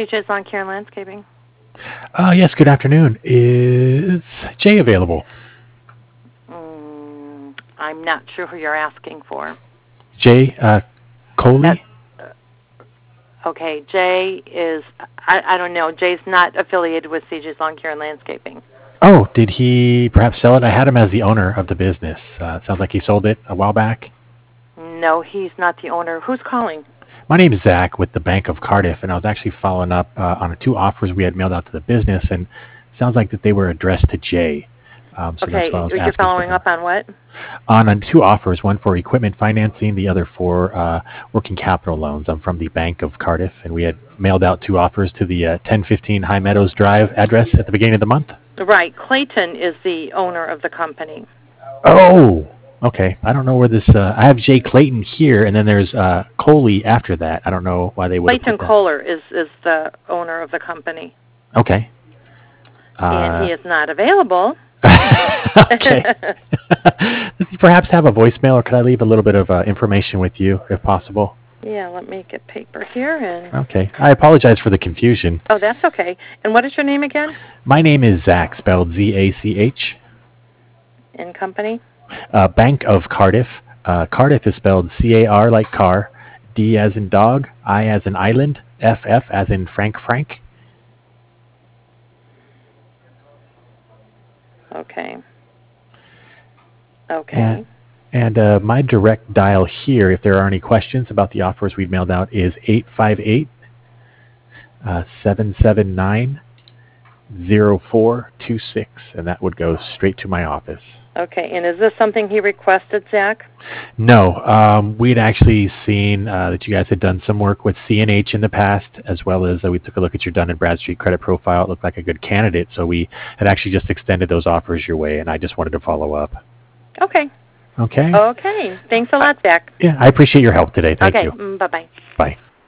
CJ's Lawn Care and Landscaping. Yes, good afternoon. Is Jay available? I'm not sure who you're asking for. Jay Coley? Okay, Jay is, I don't know. Jay's not affiliated with CJ's Lawn Care and Landscaping. Oh, did he perhaps sell it? I had him as the owner of the business. Sounds like he sold it a while back. No, he's not the owner. Who's calling? My name is Zach with the Bank of Cardiff, and I was actually following up on 2 offers we had mailed out to the business, and it sounds like that they were addressed to Jay. So that's why I was asking. You're following up on what? On 2 offers, one for equipment financing, the other for working capital loans. I'm from the Bank of Cardiff, and we had mailed out 2 offers to the 1015 High Meadows Drive address at the beginning of the month. Right. Clayton is the owner of the company. Oh, okay. I don't know where this... I have Jay Clayton here, and then there's Coley after that. I don't know why they would Clayton Kohler is the owner of the company. Okay. And he is not available. Okay. Does he perhaps have a voicemail, or could I leave a little bit of information with you, if possible? Yeah, let me get paper here. Okay. I apologize for the confusion. Oh, that's okay. And what is your name again? My name is Zach, spelled Z-A-C-H. And company? Bank of Cardiff. Cardiff is spelled C-A-R like car, D as in dog, I as in island, F-F as in Frank. Okay. Okay. And my direct dial here, if there are any questions about the offers we've mailed out, is 858-779-0426, and that would go straight to my office. Okay, and is this something he requested, Zach? No, we'd actually seen that you guys had done some work with CNH in the past, as well as we took a look at your Dun & Bradstreet credit profile. It looked like a good candidate, so we had actually just extended those offers your way, and I just wanted to follow up. Okay. Okay. Okay. Thanks a lot, Zach. Yeah, I appreciate your help today. Thank you. Okay. Bye-bye. Bye.